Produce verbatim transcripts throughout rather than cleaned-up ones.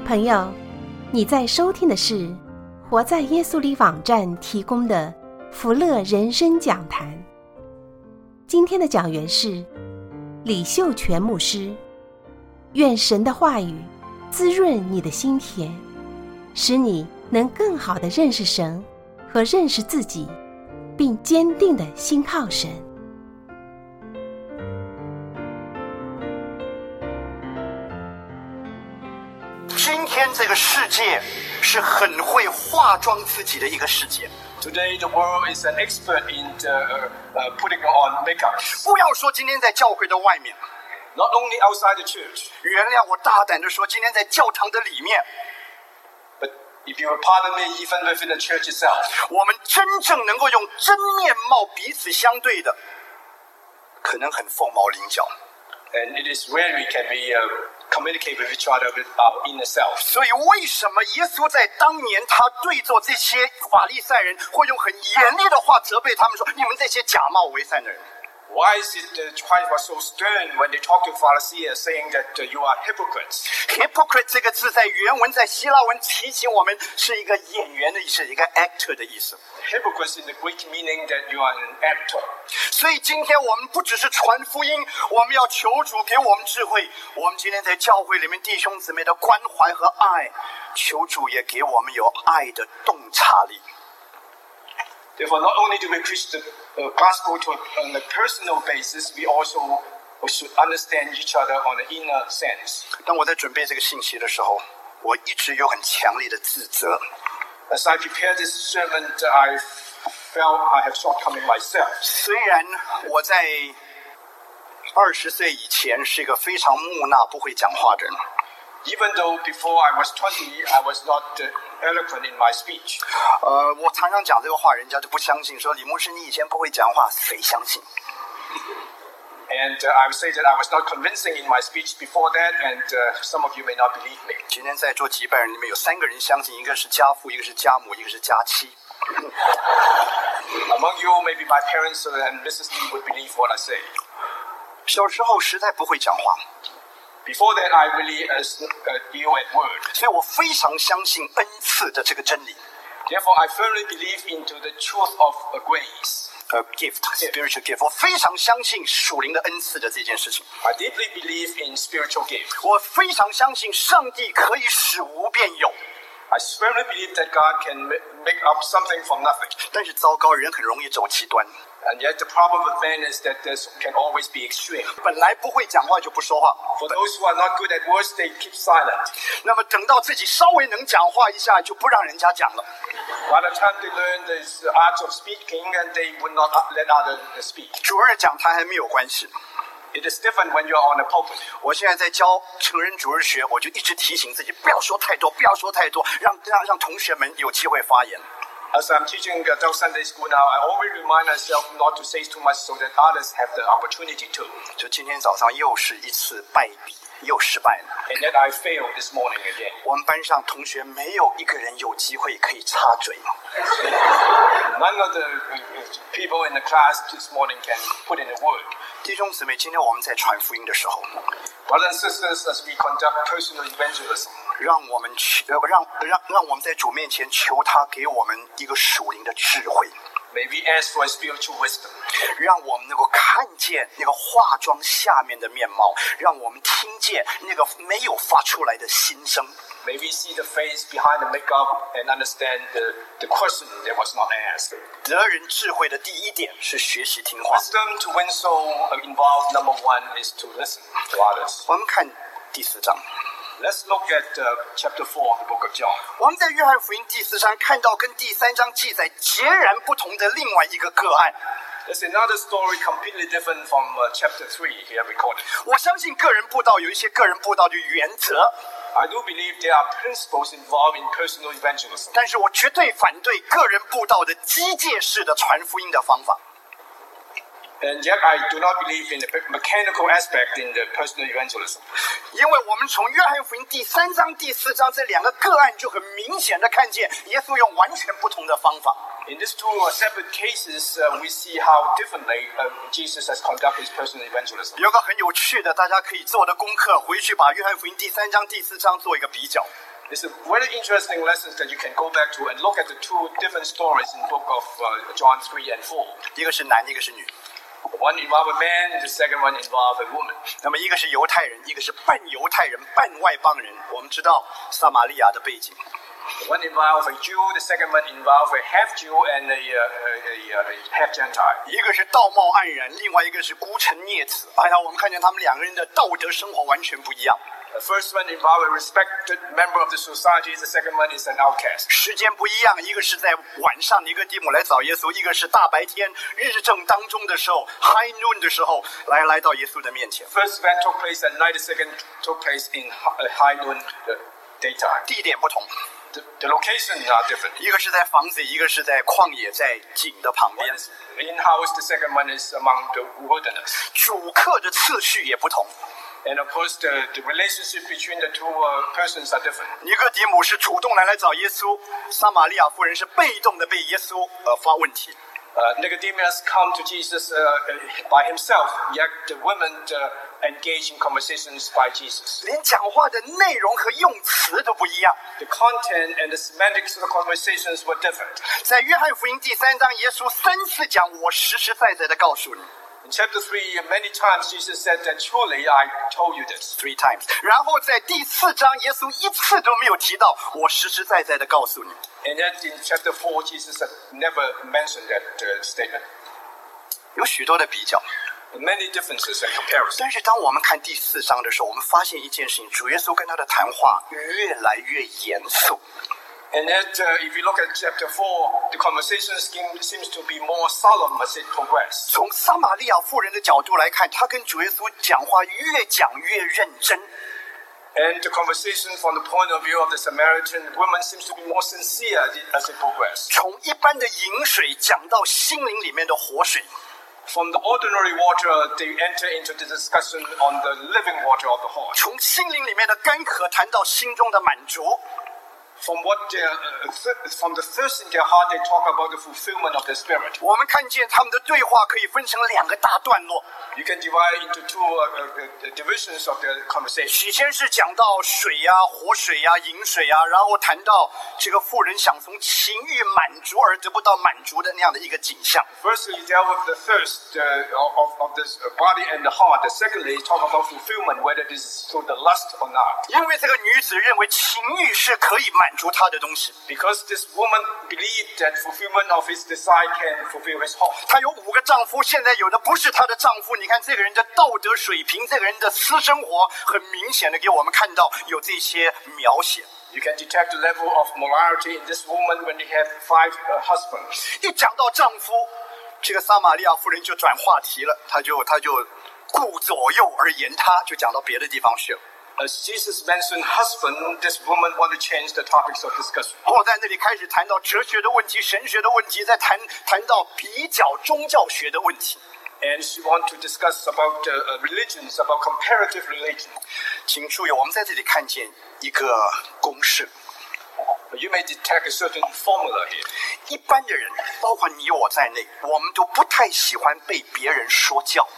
朋友，你在收听的是活在耶稣里网站提供的福乐人生讲坛。今天的讲员是李秀全牧师。愿神的话语滋润你的心田，使你能更好地认识神和认识自己，并坚定地信靠神。 今天这个世界是很会化妆自己的一个世界。 Today the world is an expert in the, uh, uh, putting on makeup. 不要说今天在教会的外面， Not only outside the church, 原谅我大胆的说，今天在教堂的里面， but if you will pardon me, even within the church itself, 我们真正能够用真面貌彼此相对的，可能很凤毛麟角。 and it is where we can be uh, communicate with each other with our inner self. 所以为什么耶稣在当年他对着这些法利赛人会用很严厉的话责备他们说，你们这些假冒为善的人。 Why is it that Christ was so stern when they talked to Pharisees, saying that uh, you are hypocrites? Hypocrite 这个字在原文在希腊文提醒我们是一个演员的意思，一个 actor 的意思。 Hypocrites in the Greek meaning that you are an actor. 所以今天我们不只是传福音，我们要求主给我们智慧。我们今天在教会里面弟兄姊妹的关怀和爱，求主也给我们有爱的洞察力。 Therefore, not only do we preach the uh, gospel to, on a personal basis, we also we should understand each other on an inner sense. 当我在准备这个信息的时候，我一直有很强烈的自责。 As I prepare this sermon, I felt I have shortcoming myself. 虽然我在二十岁以前是一个非常木讷、不会讲话的人， Even though before I was twenty, I was not uh, eloquent in my speech. 呃，我常常讲这个话，人家就不相信，说李牧师你以前不会讲话，谁相信？ And uh, I would say that I was not convincing in my speech before that, and uh, some of you may not believe me. 今天在座几百人里面有三个人相信，一个是家父，一个是家母，一个是家妻。 Among you, maybe my parents and Missus Lee would believe what I say. 小时候实在不会讲话， Before that, I really uh, uh, deal at word. 所以我非常相信恩赐的这个真理。 Therefore, I firmly believe into the truth of uh, grace. 呃 ，gift spiritual gift， 我非常相信属灵的恩赐的这件事情。 I deeply believe in spiritual gifts. 我非常相信上帝可以使无变有。 I firmly believe that God can make up something from nothing. 但是糟糕，人很容易走极端。 And yet the problem with man is that there can always be extreme. 本来不会讲话就不说话， For those who are not good at words, they keep silent. 那么等到自己稍微能讲话一下，就不让人家讲了。 By the time they learn the art of speaking, and they would not let others speak. 主日讲台还没有关系。 It is different when you are on a pulpit. 我现在在教成人主日学，我就一直提醒自己不要说太多，不要说太多，让让让同学们有机会发言。 As I'm teaching adult Sunday school now, I always remind myself not to say too much so that others have the opportunity to. 就今天早上又是一次败笔，又失败了。 And yet I failed this morning again. 我们班上同学没有一个人有机会可以插嘴。 None of the people in the class this morning can put in a word. 弟兄姊妹，今天我们在传福音的时候， Brothers and sisters, as we conduct personal evangelism, 让我们求让让让我们在主面前求他给我们一个属灵的智慧， may we ask for spiritual wisdom. 让我们能够看见那个化妆下面的面貌，让我们听见那个没有发出来的心声。 May we see the face behind the makeup and understand the, the question that was not asked. 得人智慧的第一点是学习听话。 Wisdom to win soul involved, number one, is to listen to others. 我们看第四章， Let's look at uh, chapter four of the book of John. 我们在约翰福音第四章看到跟第三章记载截然不同的另外一个个案。 There's another story completely different from uh, chapter three here recorded. 我相信个人布道有一些个人布道的原则， I do believe there are principles involved in personal evangelism. 但是我绝对反对个人布道的机械式的传福音的方法。 And yet I do not believe in the mechanical aspect in the personal evangelism. 因为我们从约翰福音第三章、第四章这两个个案就很明显的看见，耶稣用完全不同的方法。 In these two separate cases, uh, we see how differently uh, Jesus has conducted his personal evangelism. 有个很有趣的，大家可以做的功课，回去把约翰福音第三章、第四章做一个比较。 It's a very interesting lesson that you can go back to and look at the two different stories in the book of uh, John three and four. 一个是男，一个是女。 One involved a man, the second one involved a woman. 那么一个是犹太人，一个是半犹太人、半外邦人。我们知道撒玛利亚的背景。 One involved a Jew, the second one involved a half Jew and a, a, a, a half Gentile. 一个是道貌岸然，另外一个是孤臣孽子。哎呀，我们看见他们两个人的道德生活完全不一样。 The first one involved a respected member of the society. The second one is an outcast. 时间不一样，一个是在晚上尼哥底母来找耶稣，一个是大白天日正当中的时候 ，high noon 的时候来来到耶稣的面前。 First event took place at night. The second took place in high noon, the daytime. 地点不同。 The, the locations are different. 一个是在房子，一个是在旷野，在井的旁边。 One is in-house. The second one is among the wilderness. 主客的次序也不同。 And of course, the, the relationship between the two uh, persons are different. 尼哥底母是主动来来找耶稣，撒玛利亚妇人是被动的被耶稣呃发问题。 Uh, Nicodemus come to Jesus uh, by himself, yet the women uh, engage in conversations by Jesus. 连讲话的内容和用词都不一样。 The content and the semantics of the conversations were different. 在约翰福音第三章，耶稣三次讲：“我实实在在的告诉你。” In chapter three, many times Jesus said that truly I told you this. Three times. 然后在第四章，耶稣一次都没有提到“我实实在在的告诉你”。 And yet in chapter four, Jesus had never mentioned that uh, statement. 有许多的比较。 Many differences and comparisons. 但是当我们看第四章的时候，我们发现一件事情：主耶稣跟他的谈话越来越严肃。 And yet, uh, if you look at chapter four, the conversation scheme seems to be more solemn as it progresses. 从撒玛利亚妇人的角度来看，他跟主耶稣讲话越讲越认真。 And the conversation from the point of view of the Samaritan woman seems to be more sincere as it, as it progresses. 从一般的饮水讲到心灵里面的活水。 From the ordinary water, they enter into the discussion on the living water of the heart. 从心灵里面的干渴谈到心中的满足。 From what they uh, th- from the thirst in their heart, they talk about the fulfillment of the spirit. 我们看见他们的对话可以分成两个大段落。 You can divide into two uh, uh, divisions of the conversation. 起先是讲到水呀、活水呀、饮水呀，然后谈到这个妇人想从情欲满足而得不到满足的那样的一个景象。 Firstly, deal with the thirst uh, of, of this body and the heart. Secondly, talk about fulfillment, whether this is through the lust or not. 因为这个女子认为情欲是可以满足她的东西。 Because this woman believed that fulfillment of his desire can fulfill his heart. 她有五个丈夫，现在有的不是她的丈夫。你看这个人的道德水平，这个人的私生活，很明显的给我们看到有这些描写。 You can detect the level of morality in this woman when they have five uh, husbands. 一讲到丈夫，这个撒玛利亚妇人就转话题了，她就她就顾左右而言他，就讲到别的地方去了。 As Jesus mentioned husband, this woman want to change the topics of discussion. 后在那里开始谈到哲学的问题、神学的问题，再谈谈到比较宗教学的问题。 And she want to discuss about uh, religions, about comparative religion. 请注意，我们在这里看见一个公式。 You may detect a certain formula here. 一般的人，包括你我在内，我们都不太喜欢被别人说教。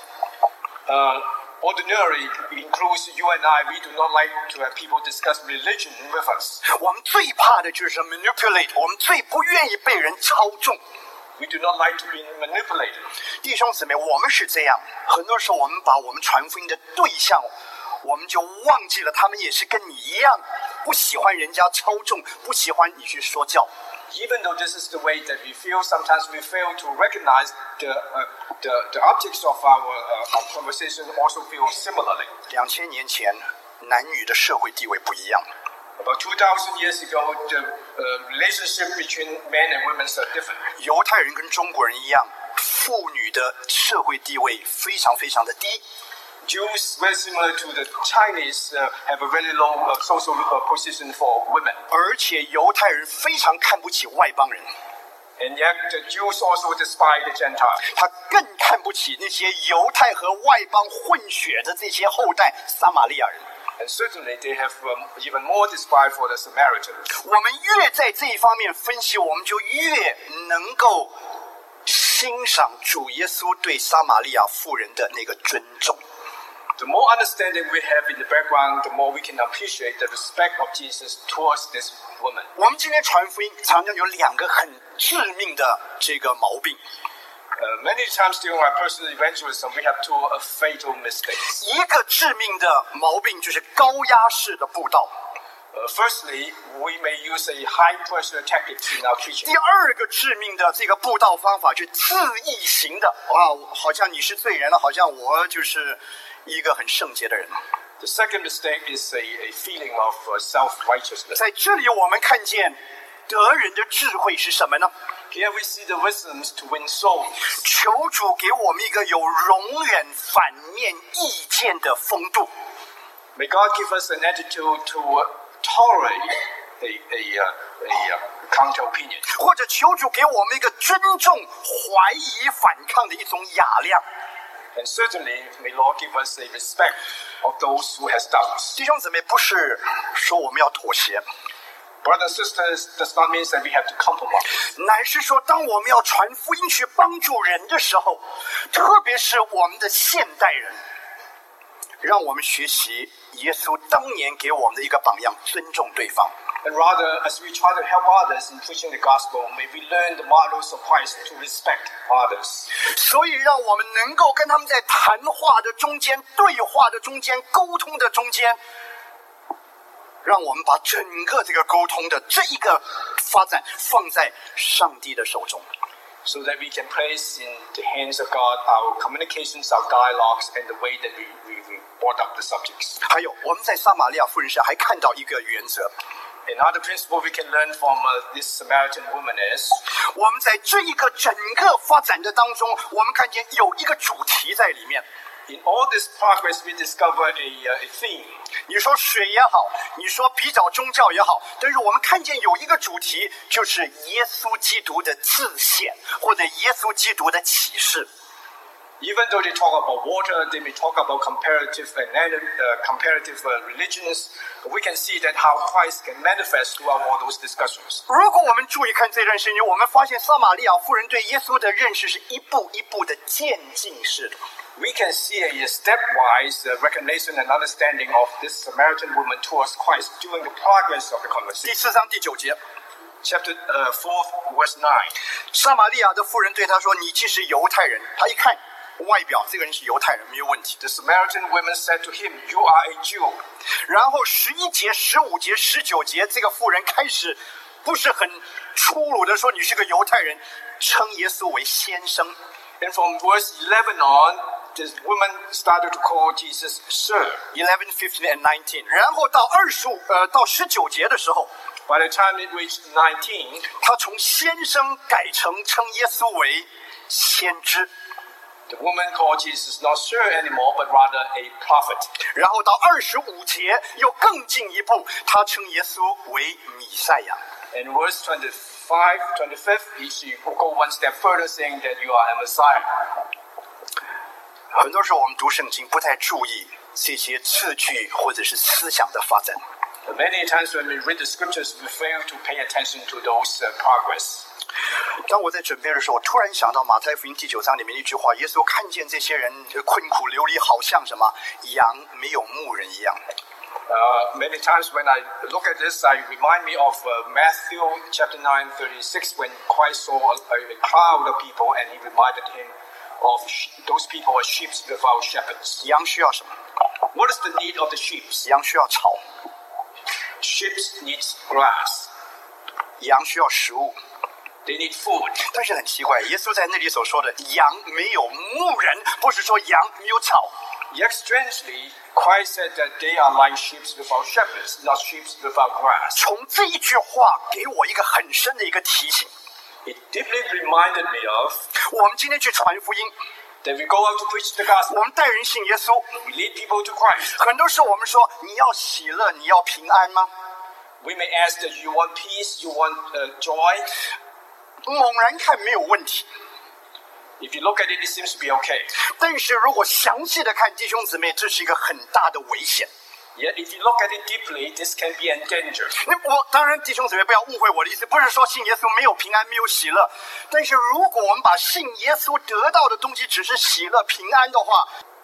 Uh, ordinarily, includes you and I, we do not like to have people discuss religion with us. 我们最怕的就是 manipulate， 我们最不愿意被人操纵。 We do not like to be manipulated. 弟兄姊妹，我们是这样，很多时候我们把我们传福音的对象，我们就忘记了他们也是跟你一样，不喜欢人家操纵，不喜欢你去说教。 Even though this is the way that we feel, sometimes we fail to recognize the uh, the, the objects of our, uh, our conversation also feel similarly. 两千年前，男女的社会地位不一样。 About two thousand years ago, the uh, relationship between men and women are different. 犹太人跟中国人一样，妇女的社会地位非常非常的低。 Jews, very similar to the Chinese, uh, have a very low uh, social uh, position for women. 而且犹太人非常看不起外邦人， And yet the Jews also despise the Gentiles. 他更看不起那些犹太和外邦混血的这些后代撒玛利亚人。 And certainly they have um, even more despise for the Samaritans. 我们越在这一方面分析，我们就越能够欣赏主耶稣对撒玛利亚妇人的那个尊重。 The more understanding we have in the background, the more we can appreciate the respect of Jesus towards this woman. 我们今天传福音常常有两个很致命的这个毛病。 Uh, many times during our personal evangelism, we have two uh, fatal mistakes. 一个致命的毛病就是高压式的布道。 Uh, firstly, we may use a high-pressure tactic in our preaching. 第二个致命的这个布道方法就是自义型的，哇，好像你是罪人了，好像我就是一个很圣洁的人。 The second mistake is a, a feeling of uh, self-righteousness. 在这里我们看见得人的智慧是什么呢？ Here we see the wisdoms to win souls. 求主给我们一个有容忍反面意见的风度。 May God give us an attitude to uh, tolerate a, a, uh, a uh, counter-opinion. 或者求主给我们一个尊重、怀疑、反抗的一种雅量。 And certainly, may Lord give us a respect of those who has doubts. 弟兄姊妹，不是说我们要妥协， Brothers and sisters, does not mean that we have to compromise. 乃是说，当我们要传福音去帮助人的时候，特别是我们的现代人，让我们学习耶稣当年给我们的一个榜样，尊重对方。 And rather, as we try to help others in preaching the gospel, may we learn the models of Christ to respect others. 所以，让我们能够跟他们在谈话的中间、对话的中间、沟通的中间，让我们把整个这个沟通的这一个发展放在上帝的手中。 So that we can place in the hands of God our communications, our dialogues, and the way that we, we, we brought up the subjects. 还有，我们在撒玛利亚妇人身上还看到一个原则。 Another principle we can learn from uh, this Samaritan woman is, 我们在这一个整个发展的当中，我们看见有一个主题在里面。 in all this progress, we discover a, uh, a theme. 你说水也好，你说比较宗教也好，但是我们看见有一个主题，就是耶稣基督的自显，或者耶稣基督的启示。 Even though they talk about water, they may talk about comparative and uh, comparative uh, religions. We can see that how Christ can manifest throughout all those discussions. 如果我们注意看这段圣经，我们发现撒玛利亚妇人对耶稣的认识是一步一步的渐进式的。 We can see a stepwise uh, recognition and understanding of this Samaritan woman towards Christ during the progress of the 第 conversation. 四章第九节， Chapter uh, four, verse nine. 撒玛利亚的妇人对他说：“你既是犹太人。”他一看外表，这个人是犹太人，没有问题。 The Samaritan woman said to him, "You are a Jew." 然后十一节、十五节、十九节，这个妇人开始不是很粗鲁的说你是个犹太人，称耶稣为先生。 And from verse eleven on, this woman started to call Jesus Sir. eleven, fifteen and nineteen， 然后到二十五呃到十九节的时候， By the time it reached nineteen, 他从先生改成称耶稣为先知。 the woman called Jesus not Sir anymore, but rather a prophet. 然后到二十五节又更进一步，他称耶稣为弥赛亚。 In verse twenty-five, twenty-fifth, she will go one step further, saying that you are a Messiah. 很多时候我们读圣经不太注意这些字句或者是思想的发展。 But many times when we read the scriptures, we fail to pay attention to those uh, progress. 当我在准备的时候，我突然想到马太福音第九章里面一句话：耶稣看见这些人困苦流离，好像什么羊没有牧人一样。 Uh, many times when I look at this, I remind me of uh, Matthew chapter nine, thirty-six, when Christ saw a, a crowd of people and he reminded him of sh- those people are sheep without shepherds. 羊需要什么？ What is the need of the sheep? 羊需要草， Sheep needs grass. 羊需要食物。 They need food. 但是很奇怪，耶稣在那里所说的“羊没有牧人”，不是说羊没有草。 Yet strangely, Christ said that they are like sheep without shepherds, not sheep without grass. 从这一句话给我一个很深的一个提醒。 It deeply reminded me of 我们今天去传福音， that we go out to preach the gospel. 我们带人信耶稣， We lead people to Christ. 很多时候我们说你要喜乐，你要平安吗？ We may ask that you want peace, you want uh, joy. 猛然看没有问题， If you look at it, it seems to be okay. 但是如果详细的看，弟兄姊妹，这是一个很大的危险。 Yet if you look at it deeply, this can be endangered. 那我当然，弟兄姊妹不要误会我的意思，不是说信耶稣没有平安，没有喜乐。但是如果我们把信耶稣得到的东西只是喜乐、平安的话，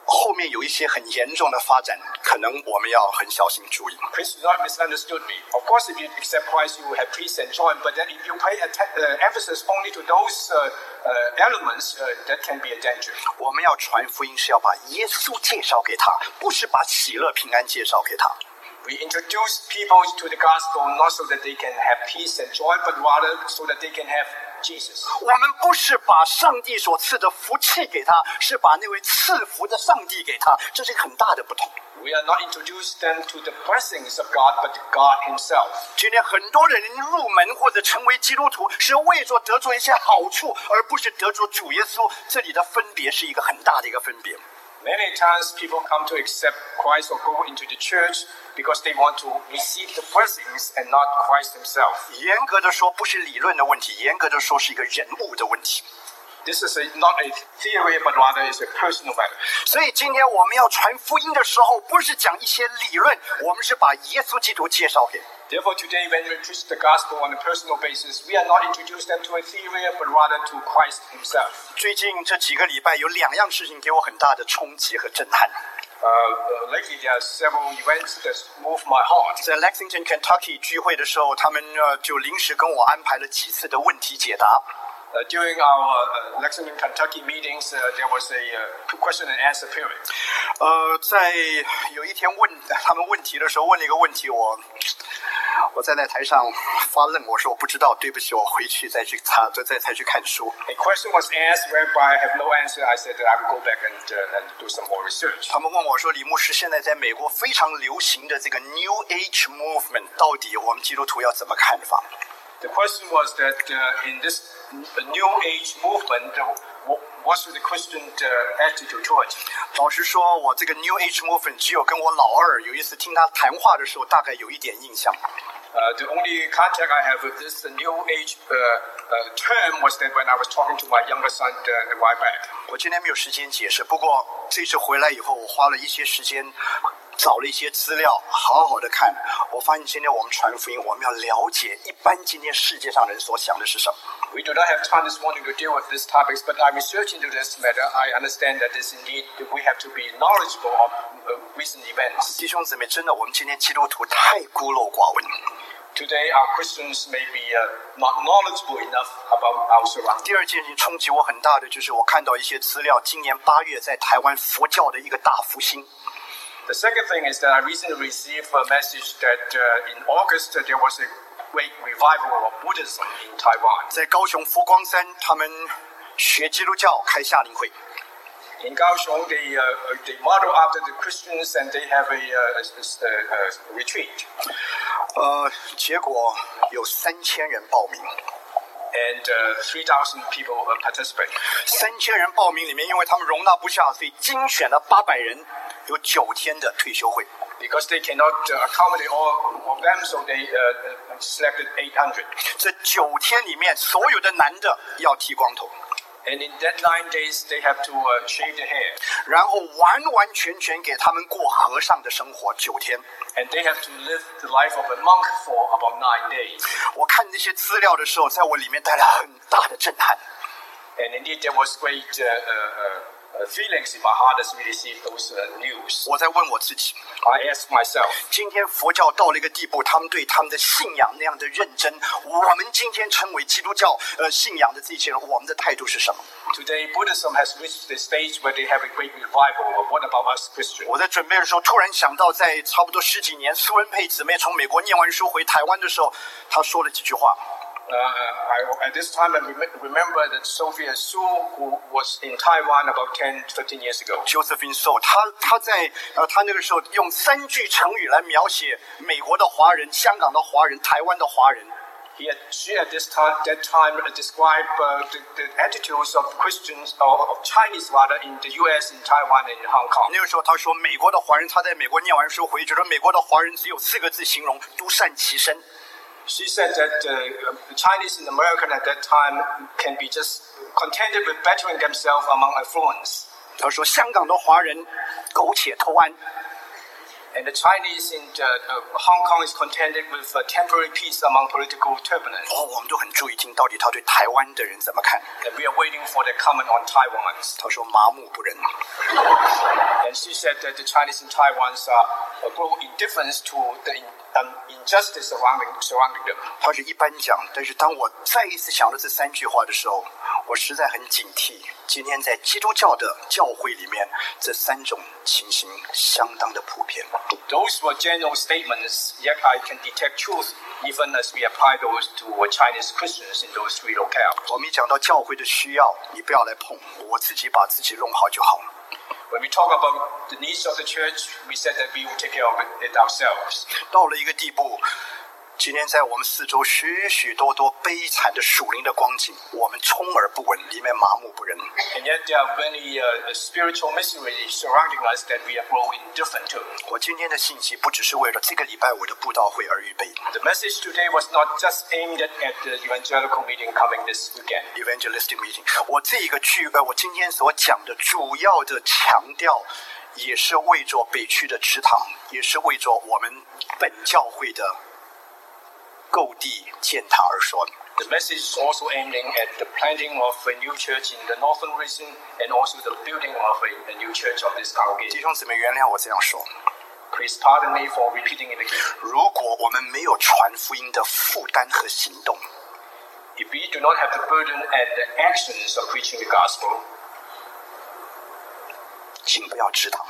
后面有一些很严重的发展，可能我们要很小心注意。 Please do not misunderstood me. Of course, if you accept Christ, you will have peace and joy. But then, if you pay atta- uh, emphasis only to those uh, uh, elements, uh, that can be a danger. 我们要传福音是要把耶稣介绍给他，不是把喜乐平安介绍给他。 We introduce people to the gospel not so that they can have peace and joy, but rather so that they can have Jesus. 我们不是把上帝所赐的福气给他，是把那位赐福的上帝给他，这是一个很大的不同。 We are not introducing them to the blessings of God, but to God Himself. 今天很多人入门或者成为基督徒，是为着得着一些好处，而不是得着主耶稣。这里的分别是一个很大的一个分别。 Many times people come to accept Christ or go into the church because they want to receive the blessings and not Christ Himself. 严格的说，不是理论的问题，严格的说是一个人物的问题。 This is a, not a theory, but rather is a personal matter. 所以今天我们要传福音的时候，不是讲一些理论，我们是把耶稣基督介绍给。 Therefore, today when we preach the gospel on a personal basis, we are not introducing them to a theory, but rather to Christ Himself. 最近这几个礼拜有两样事情给我很大的冲击和震撼。 Uh, uh, lately, there are several events that move my heart. 在 Lexington, Kentucky 聚会的时候，他们呃就临时跟我安排了几次的问题解答。 Uh, during our uh, Lexington, Kentucky meetings, uh, there was a uh, question and answer period. 呃，在有一天问他们问题的时候，问了一个问题，我我站在台上发愣，我说我不知道，对不起，我回去再去查，再再再去看书。 A question was asked whereby I have no answer. I said that I will go back and, uh, and do some more research. 他们问我说：“李牧师，现在在美国非常流行的这个 New Age Movement，到底我们基督徒要怎么看法？” The question was that uh, in this New Age movement, uh, what should the Christian uh, attitude towards it? 老实说，我这个 New Age Movement 只有跟我老二有一次听他谈话的时候，大概有一点印象。 Uh, the only contact I have with this uh, New Age uh, uh, term was that when I was talking to my younger son uh, a while back. 我今天没有时间解释，不过这次回来以后，我花了一些时间找了一些资料，好好的看。我发现今天我们传福音，我们要了解一般今天世界上人所想的是什么。 We do not have time this morning to deal with these topics, but I research into this matter. I understand that this indeed we have to be knowledgeable of uh, recent events. 弟兄姊妹，真的，我们今天基督徒太孤陋寡闻。 Today, our Christians may be uh, not knowledgeable enough about our surroundings. 第二件事情冲击我很大的，就是我看到一些资料，今年八月在台湾佛教的一个大复兴。 The second thing is that I recently received a message that uh, in August uh, there was a great revival of Buddhism in Taiwan. 在高雄佛光山，他们学基督教开夏令会。 In Kaohsiung, they, uh, they model after the Christians and they have a, uh, a, a, a retreat. 呃，结果有三千人报名。 And uh, three thousand people uh, participate. 三千人报名里面，因为他们容纳不下，所以精选了八百人，有九天的退休会。 Because they cannot uh, accommodate all of them, so they uh, selected eight hundred. 这九天里面，所有的男的要剃光头。 And in that nine days, they have to uh, shave their hair. 然后完完全全给他们过和尚的生活九天。 And they have to live the life of a monk for about nine days. 我看这些资料的时候，在我里面带来很大的震撼。 And indeed, there was great uh, uh, uh, feelings in my heart as we received those uh, news. 我在问我自己， I asked myself, 今天佛教到了一个地步，他们对他们的信仰那样的认真，我们今天称为基督教呃信仰的这些人，我们的态度是什么？ today Buddhism has reached the stage where they have a great revival. What about us Christians? 我在准备的时候，突然想到，在差不多十几年，苏恩佩姊妹从美国念完书回台湾的时候，她说了几句话。 Uh, I, at this time, I rem- remember that Sophia Su, who was in Taiwan about ten, fifteen years ago. Josephine So， 她她在呃，她那个时候用三句成语来描写美国的华人、香港的华人、台湾的华人。 He had, she at this time, that time described uh, the, the attitudes of Christians, or of Chinese rather, in the U S, in Taiwan, and in Hong Kong. 那个时候，她说美国的华人，她在美国念完书回去，觉得美国的华人只有四个字形容：独善其身。 She said that uh, the Chinese in America at that time can be just contented with bettering themselves among affluence. 她说香港的华人苟且偷安。 And the Chinese in uh, uh, Hong Kong is contented with uh, temporary peace among political turbulence. 哦，我们都很注意听到底他对台湾的人怎么看。 And we are waiting for their comment on Taiwan. 他说麻木不仁。 And she said that the Chinese in Taiwan uh, grow indifference to the in, um, injustice surrounding, surrounding them. 他是一般讲，但是当我再一次想到这三句话的时候，我实在很警惕。今天在基督教的教会里面，这三种情形相当的普遍。 Those were general statements, yet I can detect truth even as we apply those to Chinese Christians in those three locales. 我们一讲到教会的需要，你不要来碰，我自己把自己弄好就好了。 When we talk about the needs of the church, we said that we will take care of it ourselves. 到了一个地步，今天在我们四周许许多多悲惨的属灵的光景，我们充耳不闻，里面麻木不仁。 And yet there are many uh, spiritual miseries surrounding us that we are growing indifferent to. 我今天的信息不只是为了这个礼拜我的布道会而预备。 The message today was not just aimed at, at the evangelical meeting coming this weekend. Evangelistic meeting， 我这一个聚呃，我今天所讲的主要的强调，也是为着北区的祠堂，也是为着我们本教会的购地建堂而说的。 The message is also aiming at the planting of a new church in the northern region and also the building of a, a new church of this 弟 congregation. 兄姊妹，原谅我这样说。 Please pardon me for repeating it again. 如果我们没有传福音的负担和行动， If we do not have the burden and the actions of preaching the gospel, 请不要指导。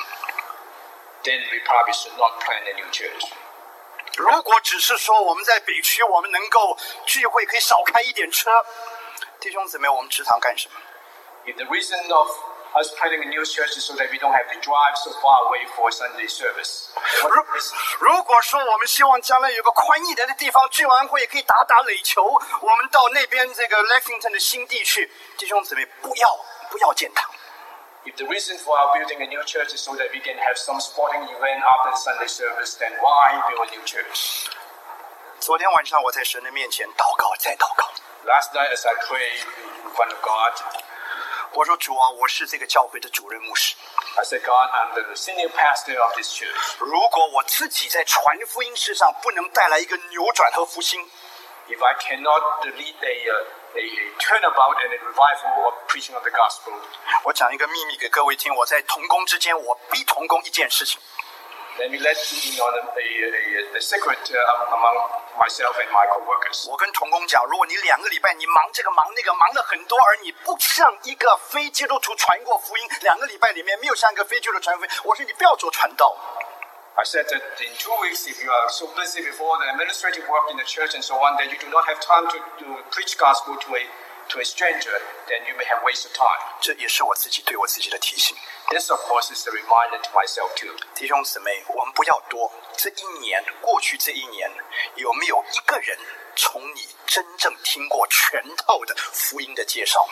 then we probably should not plant a new church. 如果只是说我们在北区，我们能够聚会可以少开一点车，弟兄姊妹，我们祠堂干什么？ If the reason of us planting a new church is so that we don't have to drive so far away for Sunday service. 如如果说我们希望将来有个宽一点的地方，聚完会可以打打垒球，我们到那边这个 Lexington 的新地去，弟兄姊妹，不要不要建堂。 If the reason for our building a new church is so that we can have some sporting event after the Sunday service, then why build a new church? 昨天晚上我在神的面前祷告，再祷告。 Last night as I prayed in front of God, 我说主啊，我是这个教会的主任牧师。 I said, God, I'm the senior pastor of this church. 如果我自己在传福音事上不能带来一个扭转和复兴， If I cannot lead a, uh, a, a turnabout and a revival of preaching of the gospel, 我讲一个秘密给各位听，我在同工之间，我逼同工一件事情。 let me let you in on a, a, a, a secret uh, among myself and my co-workers. 我跟同工讲，如果你两个礼拜你忙这个忙那个，忙了很多，而你不向一个非基督徒传过福音，两个礼拜里面没有向一个非基督徒传福音，我说你不要做传道。 I said that in two weeks, if you are so busy before the administrative work in the church and so on, that you do not have time to, to preach gospel to a to a stranger, then you may have wasted time. 这也是我自己对我自己的提醒。 This, of course, is a reminder to myself too. 弟兄姊妹，我们不要多。这一年过去，这一年有没有一个人从你真正听过全套的福音的介绍？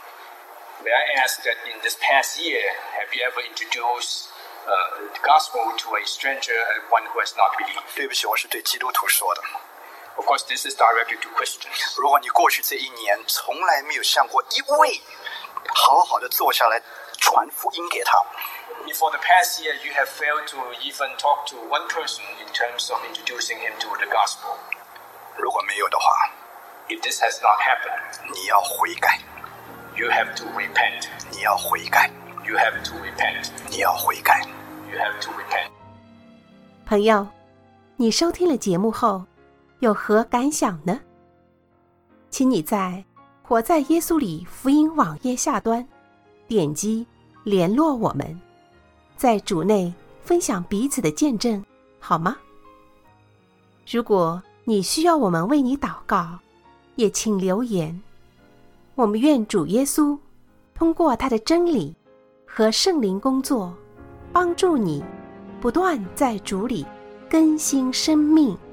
May I ask that in this past year, have you ever introduced uh, the gospel to a stranger, uh, one who has not believed? 对不起，我是对基督徒说的。 Of course, this is directed to Christians. 如果你过去这一年从来没有向过一位好好的坐下来传福音给他， If for the past year you have failed to even talk to one person in terms of introducing him to the gospel, 如果没有的话， if this has not happened, 你要悔改， you have to repent. 你要悔改， You have to repent. 你要悔改。 You have to repent. 朋友，你收听了节目后有何感想呢？请你在活在耶稣里福音网页下端点击联络我们，在主内分享彼此的见证，好吗？如果你需要我们为你祷告，也请留言。我们愿主耶稣通过他的真理和圣灵工作，帮助你不断在主里更新生命。